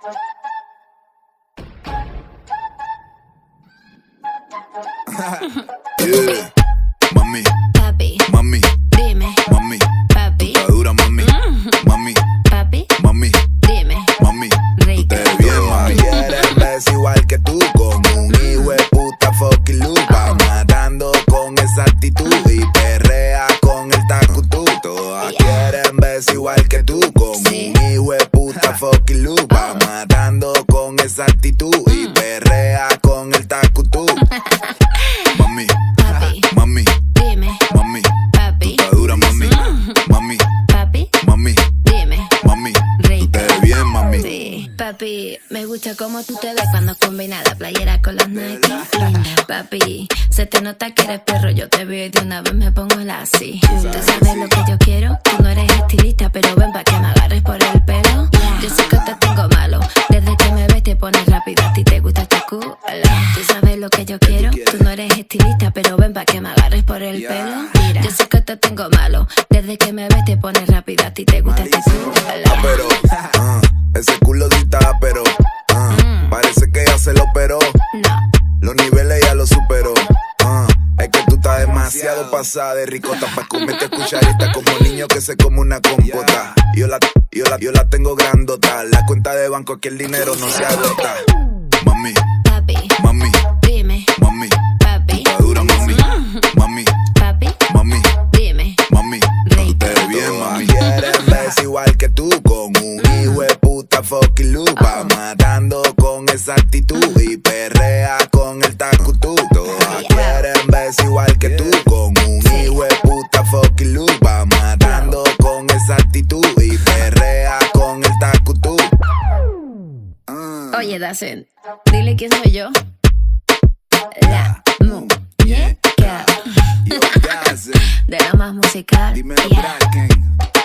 Yeah. Mami, Papi, mami, dime, mami, papi, está dura, mami, mami, papi, mami, dime, mami, tú rico. te ves bien, mami. Quieres verse igual que tú, con un hijo de puta fucking loop, va matando con esa actitud y perrea con el tacutú. Todas quieren verse igual que tú, con Sí. un hijo de puta fucking loop, va matando con esa actitud y perrea con el tacutú. Mami, Papi, mami, dime, mami, papi, está dura, mami, mami, papi, mami, dime, mami, tú rico. te ves bien, mami. Sí, papi, me gusta cómo tú te ves cuando combinas la playera con las Nike. Papi, se te nota que eres perro, yo te veo y de una vez me pongo la así. Tú sabes lo que yo quiero, tú no eres estilista, pero ven pa' que me agarres por el pelo. Yo sé que te tengo malo, desde que me ves te pones rápida, a ti te gusta esta culo. Tú sabes lo que yo quiero, tú no eres estilista, pero ven pa' que me agarres por el pelo. Mira, yo sé que te tengo malo, desde que me ves te pones rápida, a ti te gusta esta culo. Pero, ese culo sí está, pero, parece que ya se lo operó. No. Los niveles ya lo superó. Es que tú estás demasiado pasada de ricota pa' comerte cucharita como niño que se come una compota. Yo la tengo grandota. La cuenta de banco que el dinero no se agota. Mami, Papi, mami, dime, mami, papi, está dura, mami, mami, papi, mami, dime, mami, tú te ves bien, mami. Quieren verse igual que tú, con un hijo de puta fucking loop, va matando con esa actitud y perrea con el tacutú. Todas quieren verse igual que tú, con un hijo de puta fucking loop, va matando con esa actitud y perrea con el tacutú. Oye, Dacen, dile quién soy yo. La muñeca Yo, ¿qué haces? de la más musical. Dímelo, Yeah. Bracken.